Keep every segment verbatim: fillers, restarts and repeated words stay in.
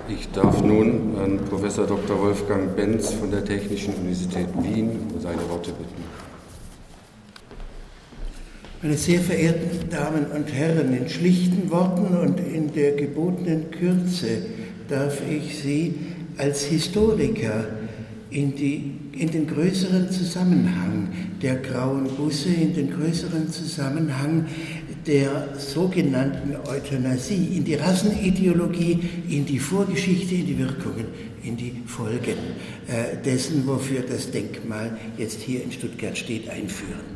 Ich darf nun Herrn Professor Doktor Wolfgang Benz von der Technischen Universität Wien um seine Worte bitten. Meine sehr verehrten Damen und Herren, in schlichten Worten und in der gebotenen Kürze darf ich Sie als Historiker in, die, in den größeren Zusammenhang der grauen Busse, in den größeren Zusammenhang der sogenannten Euthanasie, in die Rassenideologie, in die Vorgeschichte, in die Wirkungen, in die Folgen äh, dessen, wofür das Denkmal jetzt hier in Stuttgart steht, einführen.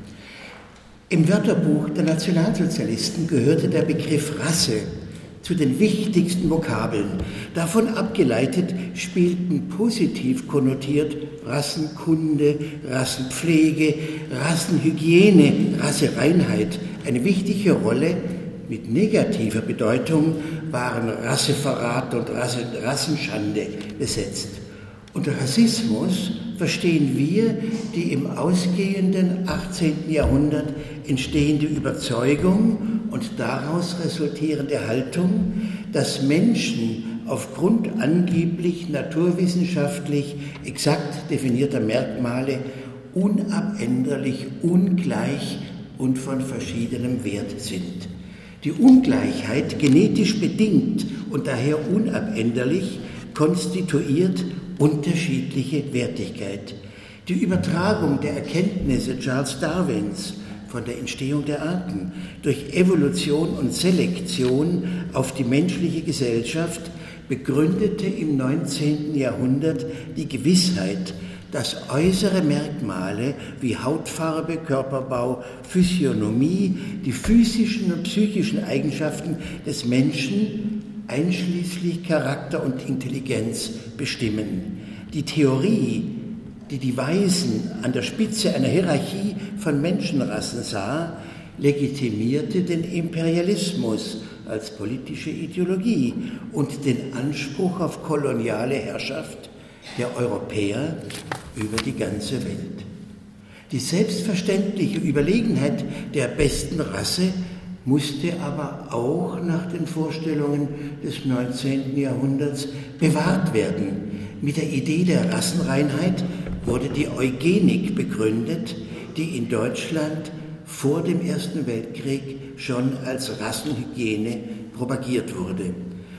Im Wörterbuch der Nationalsozialisten gehörte der Begriff Rasse zu den wichtigsten Vokabeln. Davon abgeleitet spielten positiv konnotiert Rassenkunde, Rassenpflege, Rassenhygiene, Rassereinheit eine wichtige Rolle. Mit negativer Bedeutung waren Rasseverrat und Rasse, Rassenschande besetzt. Unter Rassismus verstehen wir die im ausgehenden achtzehnten Jahrhundert entstehende Überzeugung und daraus resultierende Haltung, dass Menschen aufgrund angeblich naturwissenschaftlich exakt definierter Merkmale unabänderlich, ungleich und von verschiedenem Wert sind. Die Ungleichheit, genetisch bedingt und daher unabänderlich, konstituiert unterschiedliche Wertigkeit. Die Übertragung der Erkenntnisse Charles Darwins von der Entstehung der Arten durch Evolution und Selektion auf die menschliche Gesellschaft begründete im neunzehnten Jahrhundert die Gewissheit, dass äußere Merkmale wie Hautfarbe, Körperbau, Physiognomie die physischen und psychischen Eigenschaften des Menschen einschließlich Charakter und Intelligenz bestimmen. Die Theorie, die die Weisen an der Spitze einer Hierarchie von Menschenrassen sah, legitimierte den Imperialismus als politische Ideologie und den Anspruch auf koloniale Herrschaft der Europäer über die ganze Welt. Die selbstverständliche Überlegenheit der besten Rasse musste aber auch nach den Vorstellungen des neunzehnten Jahrhunderts bewahrt werden. Mit der Idee der Rassenreinheit wurde die Eugenik begründet, die in Deutschland vor dem Ersten Weltkrieg schon als Rassenhygiene propagiert wurde.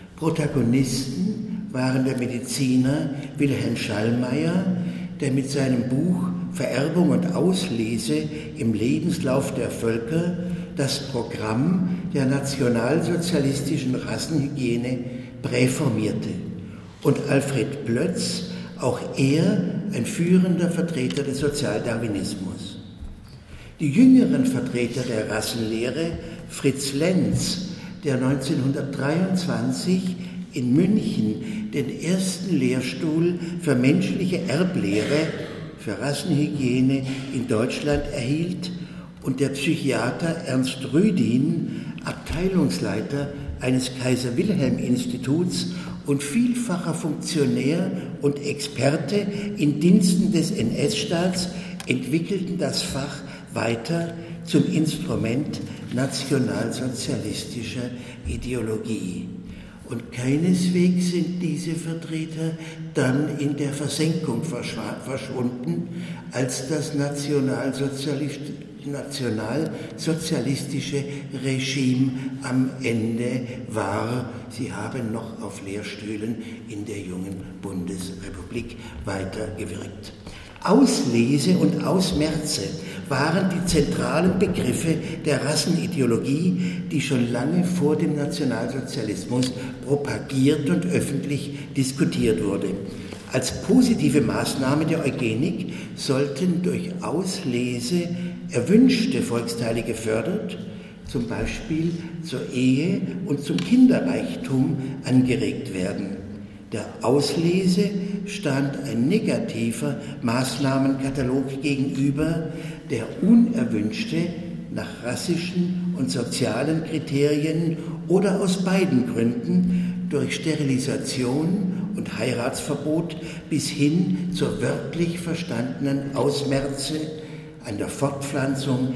Protagonisten waren der Mediziner Wilhelm Schallmayer, der mit seinem Buch Vererbung und Auslese im Lebenslauf der Völker das Programm der nationalsozialistischen Rassenhygiene präformierte. Und Alfred Plötz, auch er ein führender Vertreter des Sozialdarwinismus. Die jüngeren Vertreter der Rassenlehre, Fritz Lenz, der neunzehnhundertdreiundzwanzig in München den ersten Lehrstuhl für menschliche Erblehre, für Rassenhygiene in Deutschland erhielt, und der Psychiater Ernst Rüdin, Abteilungsleiter eines Kaiser-Wilhelm-Instituts und vielfacher Funktionär und Experte in Diensten des N S-Staats, entwickelten das Fach weiter zum Instrument nationalsozialistischer Ideologie. Und keineswegs sind diese Vertreter dann in der Versenkung verschwunden, als das nationalsozialistische nationalsozialistische Regime am Ende war. Sie haben noch auf Lehrstühlen in der jungen Bundesrepublik weitergewirkt. Auslese und Ausmerze waren die zentralen Begriffe der Rassenideologie, die schon lange vor dem Nationalsozialismus propagiert und öffentlich diskutiert wurde. Als positive Maßnahme der Eugenik sollten durch Auslese erwünschte Volksteile gefördert, zum Beispiel zur Ehe und zum Kinderreichtum angeregt werden. Der Auslese stand ein negativer Maßnahmenkatalog gegenüber, der unerwünschte nach rassischen und sozialen Kriterien oder aus beiden Gründen durch Sterilisation und Heiratsverbot bis hin zur wörtlich verstandenen Ausmerze an der Fortpflanzung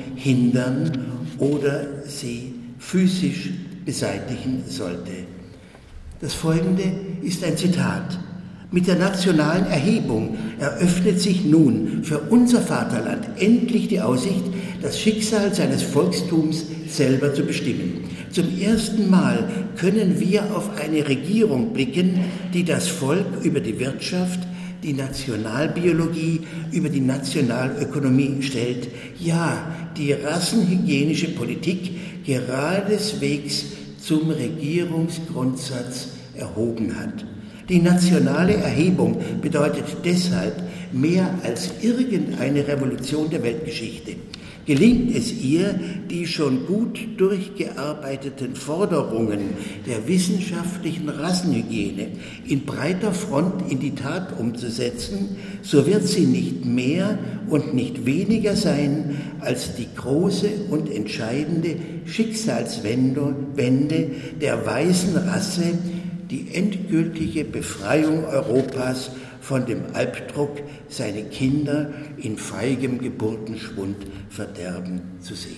hindern oder sie physisch beseitigen sollte. Das folgende ist ein Zitat. Mit der nationalen Erhebung eröffnet sich nun für unser Vaterland endlich die Aussicht, das Schicksal seines Volkstums selber zu bestimmen. Zum ersten Mal können wir auf eine Regierung blicken, die das Volk über die Wirtschaft, die Nationalbiologie, über die Nationalökonomie stellt, ja, die rassenhygienische Politik geradeswegs zum Regierungsgrundsatz erhoben hat. Die nationale Erhebung bedeutet deshalb mehr als irgendeine Revolution der Weltgeschichte. Gelingt es ihr, die schon gut durchgearbeiteten Forderungen der wissenschaftlichen Rassenhygiene in breiter Front in die Tat umzusetzen, so wird sie nicht mehr und nicht weniger sein als die große und entscheidende Schicksalswende der weißen Rasse, die endgültige Befreiung Europas von dem Albdruck, seine Kinder in feigem Geburtenschwund verderben zu sehen.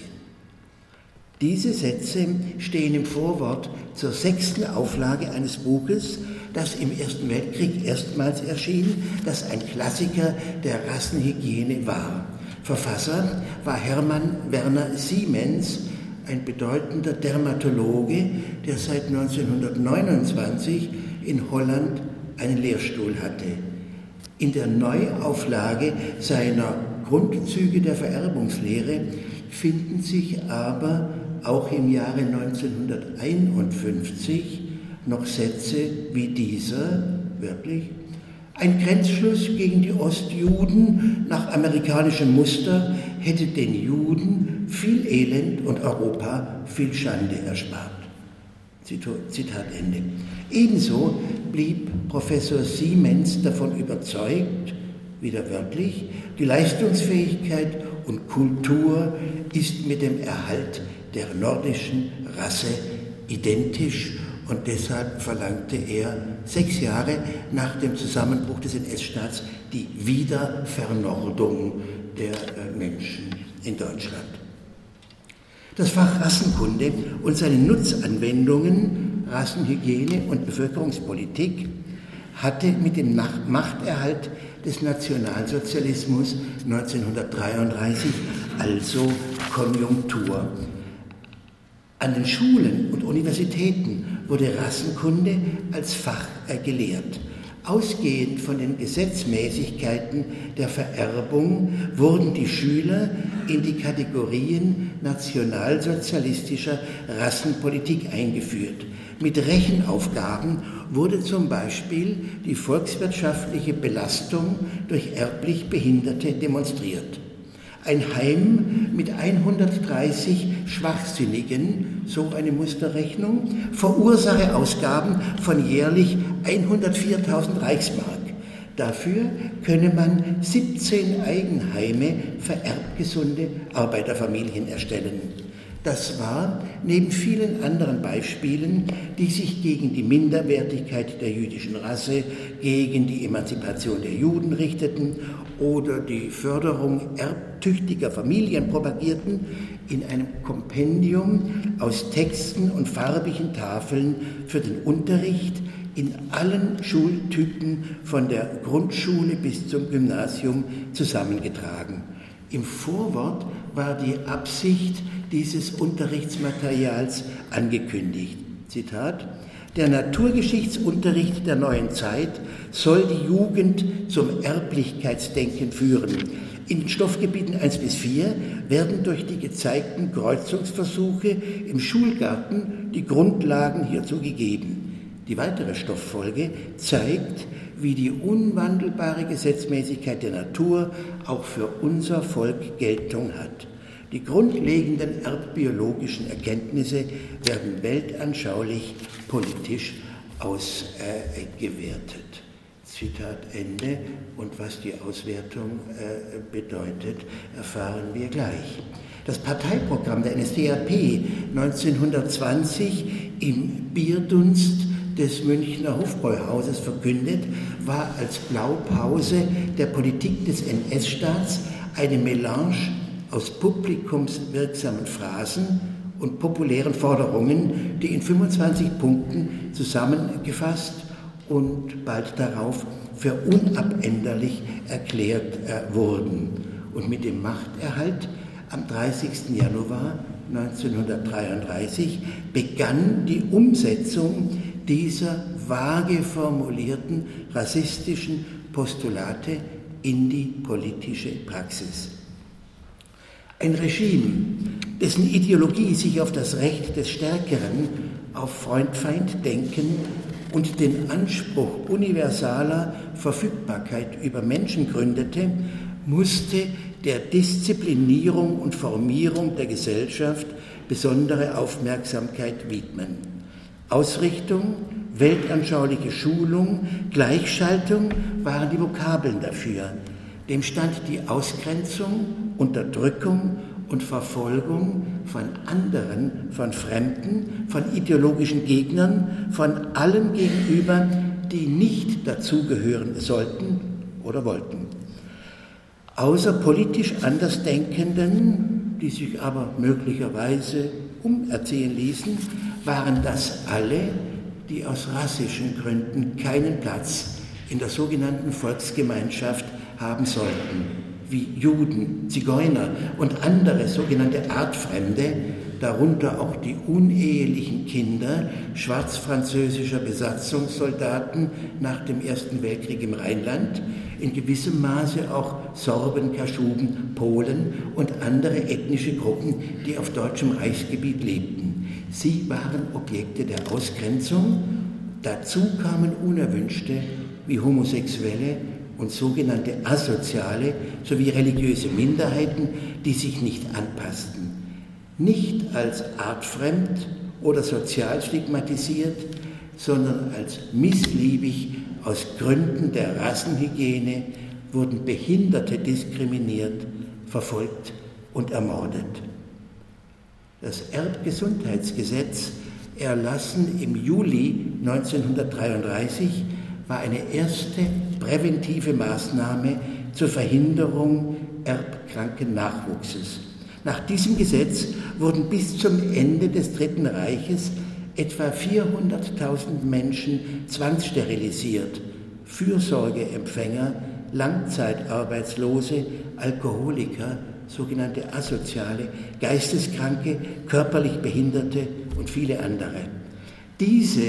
Diese Sätze stehen im Vorwort zur sechsten Auflage eines Buches, das im Ersten Weltkrieg erstmals erschien, das ein Klassiker der Rassenhygiene war. Verfasser war Hermann Werner Siemens, ein bedeutender Dermatologe, der seit neunzehnhundertneunundzwanzig in Holland einen Lehrstuhl hatte. In der Neuauflage seiner Grundzüge der Vererbungslehre finden sich aber auch im Jahre neunzehnhunderteinundfünfzig noch Sätze wie dieser, wörtlich: Ein Grenzschluss gegen die Ostjuden nach amerikanischem Muster hätte den Juden viel Elend und Europa viel Schande erspart. Zitat Ende. Ebenso blieb Professor Siemens davon überzeugt, wieder wörtlich, die Leistungsfähigkeit und Kultur ist mit dem Erhalt der nordischen Rasse identisch, und deshalb verlangte er sechs Jahre nach dem Zusammenbruch des N S-Staats die Wiedervernordung der Menschen in Deutschland. Das Fach Rassenkunde und seine Nutzanwendungen, Rassenhygiene und Bevölkerungspolitik, hatte mit dem Machterhalt des Nationalsozialismus neunzehnhundertdreiunddreißig also Konjunktur. An den Schulen und Universitäten wurde Rassenkunde als Fach gelehrt. Ausgehend von den Gesetzmäßigkeiten der Vererbung wurden die Schüler in die Kategorien nationalsozialistischer Rassenpolitik eingeführt. Mit Rechenaufgaben wurde zum Beispiel die volkswirtschaftliche Belastung durch erblich Behinderte demonstriert. Ein Heim mit hundertdreißig Schwachsinnigen, so eine Musterrechnung, verursache Ausgaben von jährlich hundertviertausend Reichsmark. Dafür könne man siebzehn Eigenheime für erbgesunde Arbeiterfamilien erstellen. Das war, neben vielen anderen Beispielen, die sich gegen die Minderwertigkeit der jüdischen Rasse, gegen die Emanzipation der Juden richteten oder die Förderung erbtüchtiger Familien propagierten, in einem Kompendium aus Texten und farbigen Tafeln für den Unterricht in allen Schultypen von der Grundschule bis zum Gymnasium zusammengetragen. Im Vorwort war die Absicht dieses Unterrichtsmaterials angekündigt. Zitat: Der Naturgeschichtsunterricht der neuen Zeit soll die Jugend zum Erblichkeitsdenken führen. In den Stoffgebieten eins bis vier werden durch die gezeigten Kreuzungsversuche im Schulgarten die Grundlagen hierzu gegeben. Die weitere Stofffolge zeigt, wie die unwandelbare Gesetzmäßigkeit der Natur auch für unser Volk Geltung hat. Die grundlegenden erbbiologischen Erkenntnisse werden weltanschaulich politisch ausgewertet. Zitat Ende. Und was die Auswertung äh, bedeutet, erfahren wir gleich. Das Parteiprogramm der N S D A P neunzehnhundertzwanzig im Bierdunst des Münchner Hofbräuhauses verkündet, war als Blaupause der Politik des N S-Staats eine Melange aus publikumswirksamen Phrasen und populären Forderungen, die in fünfundzwanzig Punkten zusammengefasst und bald darauf für unabänderlich erklärt äh, wurden. Und mit dem Machterhalt am dreißigsten Januar neunzehnhundertdreiunddreißig begann die Umsetzung dieser vage formulierten rassistischen Postulate in die politische Praxis. Ein Regime, dessen Ideologie sich auf das Recht des Stärkeren, auf Freund-Feind-Denken und den Anspruch universaler Verfügbarkeit über Menschen gründete, musste der Disziplinierung und Formierung der Gesellschaft besondere Aufmerksamkeit widmen. Ausrichtung, weltanschauliche Schulung, Gleichschaltung waren die Vokabeln dafür. Dem stand die Ausgrenzung, Unterdrückung und Verfolgung von anderen, von Fremden, von ideologischen Gegnern, von allen gegenüber, die nicht dazugehören sollten oder wollten. Außer politisch Andersdenkenden, die sich aber möglicherweise umerziehen ließen, waren das alle, die aus rassischen Gründen keinen Platz in der sogenannten Volksgemeinschaft haben sollten, wie Juden, Zigeuner und andere sogenannte Artfremde, darunter auch die unehelichen Kinder schwarzfranzösischer Besatzungssoldaten nach dem Ersten Weltkrieg im Rheinland, in gewissem Maße auch Sorben, Kaschuben, Polen und andere ethnische Gruppen, die auf deutschem Reichsgebiet lebten. Sie waren Objekte der Ausgrenzung. Dazu kamen Unerwünschte wie Homosexuelle und sogenannte Asoziale sowie religiöse Minderheiten, die sich nicht anpassten. Nicht als artfremd oder sozial stigmatisiert, sondern als missliebig aus Gründen der Rassenhygiene wurden Behinderte diskriminiert, verfolgt und ermordet. Das Erbgesundheitsgesetz, erlassen im Juli neunzehnhundertdreiunddreißig, war eine erste präventive Maßnahme zur Verhinderung erbkranken Nachwuchses. Nach diesem Gesetz wurden bis zum Ende des Dritten Reiches etwa vierhunderttausend Menschen zwangssterilisiert, Fürsorgeempfänger, Langzeitarbeitslose, Alkoholiker, sogenannte Asoziale, Geisteskranke, körperlich Behinderte und viele andere. Diese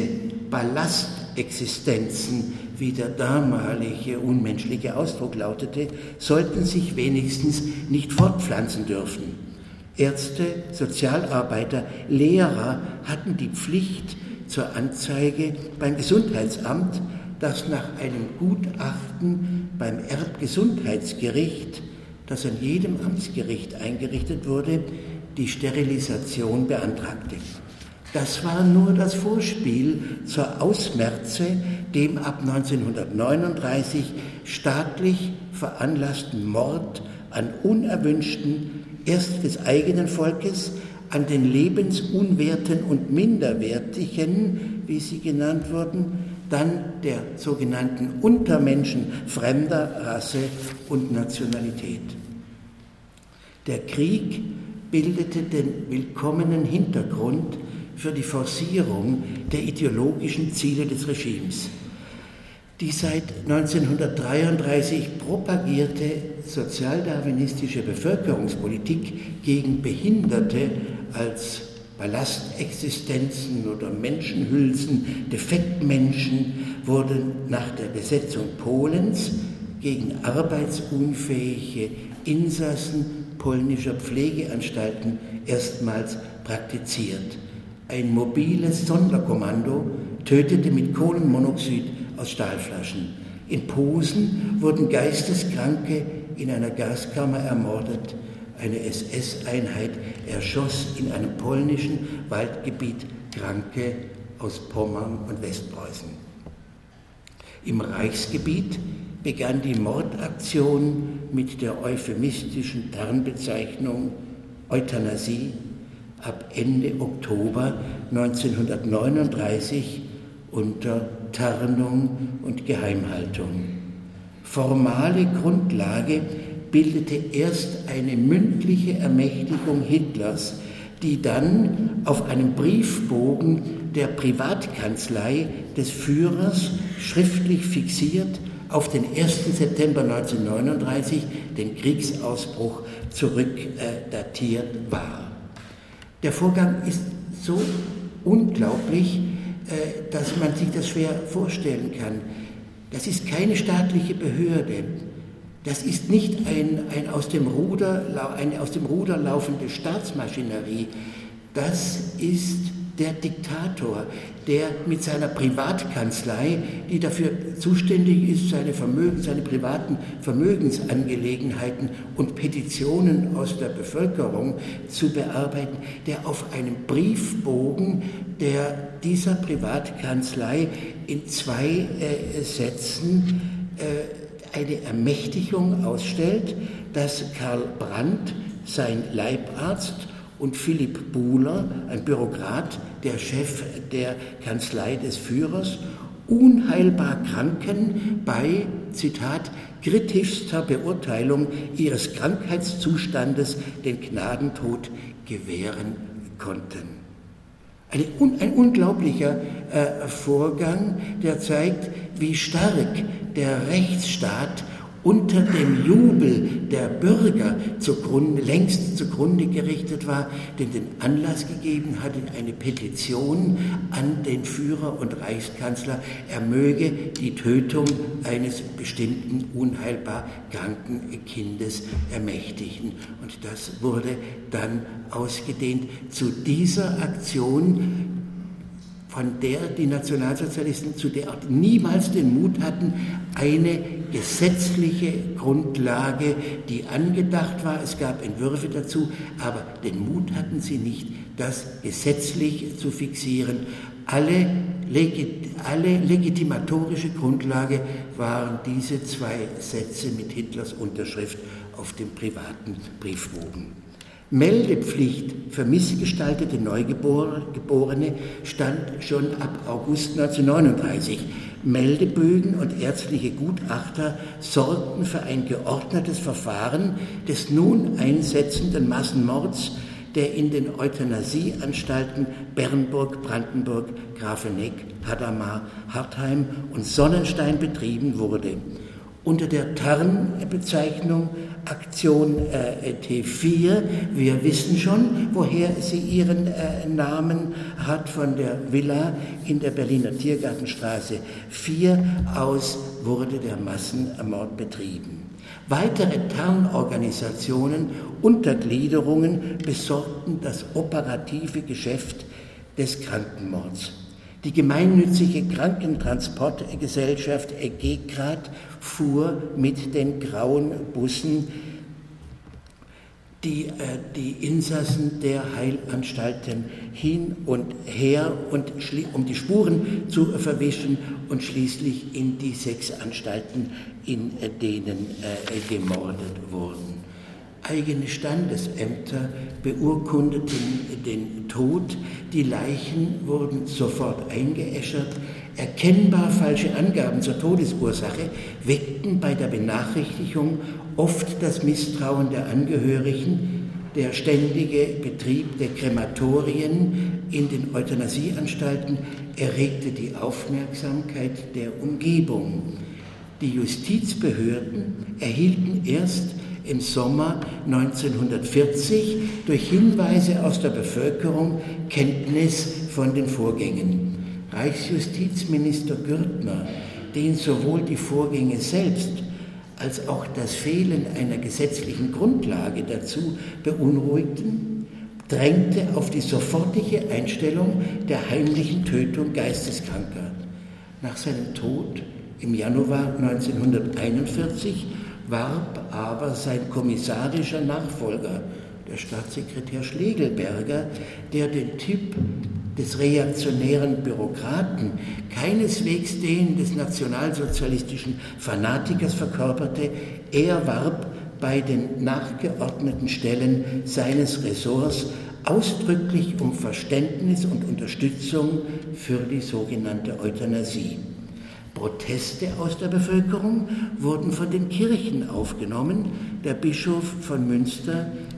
Ballastexistenzen, wie der damalige unmenschliche Ausdruck lautete, sollten sich wenigstens nicht fortpflanzen dürfen. Ärzte, Sozialarbeiter, Lehrer hatten die Pflicht zur Anzeige beim Gesundheitsamt, das nach einem Gutachten beim Erbgesundheitsgericht, das an jedem Amtsgericht eingerichtet wurde, die Sterilisation beantragte. Das war nur das Vorspiel zur Ausmerze, dem ab neunzehnhundertneununddreißig staatlich veranlassten Mord an Unerwünschten, erst des eigenen Volkes, an den Lebensunwerten und Minderwertigen, wie sie genannt wurden, dann der sogenannten Untermenschen fremder Rasse und Nationalität. Der Krieg bildete den willkommenen Hintergrund für die Forcierung der ideologischen Ziele des Regimes. Die seit neunzehnhundertdreiunddreißig propagierte sozialdarwinistische Bevölkerungspolitik gegen Behinderte als Ballastexistenzen oder Menschenhülsen, Defektmenschen, wurde nach der Besetzung Polens gegen arbeitsunfähige Insassen polnischer Pflegeanstalten erstmals praktiziert. Ein mobiles Sonderkommando tötete mit Kohlenmonoxid aus Stahlflaschen. In Posen wurden Geisteskranke in einer Gaskammer ermordet. Eine S S-Einheit erschoss in einem polnischen Waldgebiet Kranke aus Pommern und Westpreußen. Im Reichsgebiet begann die Mordaktion mit der euphemistischen Tarnbezeichnung Euthanasie ab Ende Oktober neunzehnhundertneununddreißig unter Tarnung und Geheimhaltung. Formale Grundlage bildete erst eine mündliche Ermächtigung Hitlers, die dann auf einem Briefbogen der Privatkanzlei des Führers schriftlich fixiert auf den ersten September neunzehnhundertneununddreißig, den Kriegsausbruch, zurückdatiert äh, war. Der Vorgang ist so unglaublich, äh, dass man sich das schwer vorstellen kann. Das ist keine staatliche Behörde. Das ist nicht ein, ein aus dem Ruder, eine aus dem Ruder laufende Staatsmaschinerie. Das ist der Diktator, der mit seiner Privatkanzlei, die dafür zuständig ist, seine, Vermögen, seine privaten Vermögensangelegenheiten und Petitionen aus der Bevölkerung zu bearbeiten, der auf einem Briefbogen der dieser Privatkanzlei in zwei äh, Sätzen äh, eine Ermächtigung ausstellt, dass Karl Brandt, sein Leibarzt, und Philipp Buhler, ein Bürokrat, der Chef der Kanzlei des Führers, unheilbar Kranken bei, Zitat, kritischster Beurteilung ihres Krankheitszustandes den Gnadentod gewähren konnten. Eine, ein unglaublicher äh, Vorgang, der zeigt, wie stark der Rechtsstaat unter dem Jubel der Bürger zugrunde, längst zugrunde gerichtet war, den den Anlass gegeben hatte, eine Petition an den Führer und Reichskanzler, er möge die Tötung eines bestimmten unheilbar kranken Kindes ermächtigen. Und das wurde dann ausgedehnt. Zu dieser Aktion, von der die Nationalsozialisten zu der Art niemals den Mut hatten, eine gesetzliche Grundlage, die angedacht war, es gab Entwürfe dazu, aber den Mut hatten sie nicht, das gesetzlich zu fixieren. Alle, Legit- alle legitimatorische Grundlage waren diese zwei Sätze mit Hitlers Unterschrift auf dem privaten Briefbogen. Meldepflicht für missgestaltete Neugeborene stand schon ab August neunzehnhundertneununddreißig. Meldebögen und ärztliche Gutachter sorgten für ein geordnetes Verfahren des nun einsetzenden Massenmords, der in den Euthanasieanstalten Bernburg, Brandenburg, Grafeneck, Hadamar, Hartheim und Sonnenstein betrieben wurde. Unter der Tarnbezeichnung Aktion äh, T vier, wir wissen schon, woher sie ihren äh, Namen hat, von der Villa in der Berliner Tiergartenstraße vier aus wurde der Massenmord betrieben. Weitere Tarnorganisationen, Untergliederungen besorgten das operative Geschäft des Krankenmords. Die gemeinnützige Krankentransportgesellschaft G-Grad fuhr mit den grauen Bussen die, äh, die Insassen der Heilanstalten hin und her, und um die Spuren zu verwischen, und schließlich in die sechs Anstalten, in äh, denen äh, gemordet wurden. Eigene Standesämter beurkundeten den Tod, die Leichen wurden sofort eingeäschert. Erkennbar falsche Angaben zur Todesursache weckten bei der Benachrichtigung oft das Misstrauen der Angehörigen. Der ständige Betrieb der Krematorien in den Euthanasieanstalten erregte die Aufmerksamkeit der Umgebung. Die Justizbehörden erhielten erst im Sommer neunzehnhundertvierzig durch Hinweise aus der Bevölkerung Kenntnis von den Vorgängen. Reichsjustizminister Gürtner, den sowohl die Vorgänge selbst als auch das Fehlen einer gesetzlichen Grundlage dazu beunruhigten, drängte auf die sofortige Einstellung der heimlichen Tötung Geisteskranker. Nach seinem Tod im Januar neunzehnhunderteinundvierzig warb aber sein kommissarischer Nachfolger, der Staatssekretär Schlegelberger, der den Typ des reaktionären Bürokraten, keineswegs den des nationalsozialistischen Fanatikers verkörperte. Er warb bei den nachgeordneten Stellen seines Ressorts ausdrücklich um Verständnis und Unterstützung für die sogenannte Euthanasie. Proteste aus der Bevölkerung wurden von den Kirchen aufgenommen. Der Bischof von Münster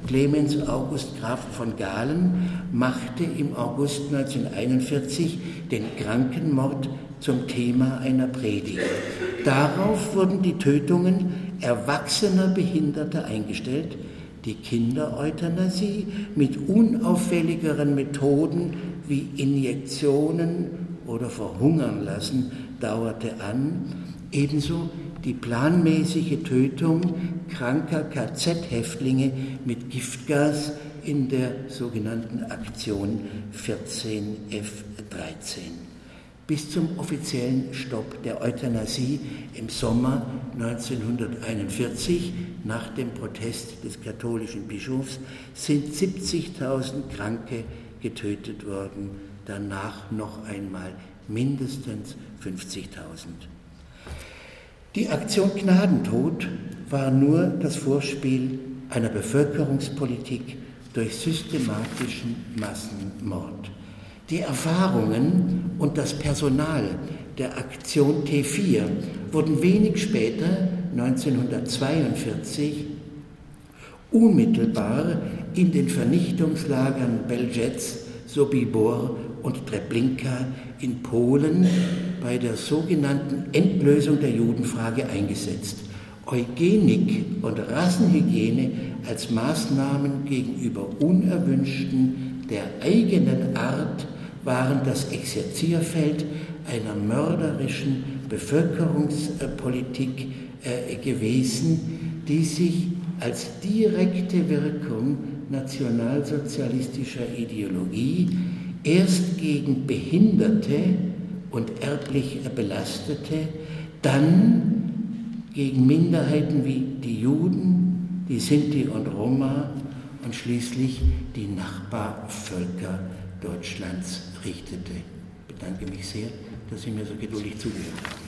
Clemens August Graf von Galen, machte im August neunzehnhunderteinundvierzig den Krankenmord zum Thema einer Predigt. Darauf wurden die Tötungen erwachsener Behinderter eingestellt. Die Kindereuthanasie mit unauffälligeren Methoden wie Injektionen oder Verhungern lassen dauerte an, ebenso die planmäßige Tötung kranker K Z-Häftlinge mit Giftgas in der sogenannten Aktion vierzehn F dreizehn. Bis zum offiziellen Stopp der Euthanasie im Sommer neunzehnhunderteinundvierzig, nach dem Protest des katholischen Bischofs, sind siebzigtausend Kranke getötet worden, danach noch einmal mindestens fünfzigtausend. Die Aktion Gnadentod war nur das Vorspiel einer Bevölkerungspolitik durch systematischen Massenmord. Die Erfahrungen und das Personal der Aktion T vier wurden wenig später, neunzehnhundertzweiundvierzig, unmittelbar in den Vernichtungslagern Belzec, Sobibor und Treblinka in Polen bei der sogenannten Endlösung der Judenfrage eingesetzt. Eugenik und Rassenhygiene als Maßnahmen gegenüber Unerwünschten der eigenen Art waren das Exerzierfeld einer mörderischen Bevölkerungspolitik äh, gewesen, die sich als direkte Wirkung nationalsozialistischer Ideologie erst gegen Behinderte und erblich Belastete, dann gegen Minderheiten wie die Juden, die Sinti und Roma und schließlich die Nachbarvölker Deutschlands richtete. Ich bedanke mich sehr, dass Sie mir so geduldig zugehört haben.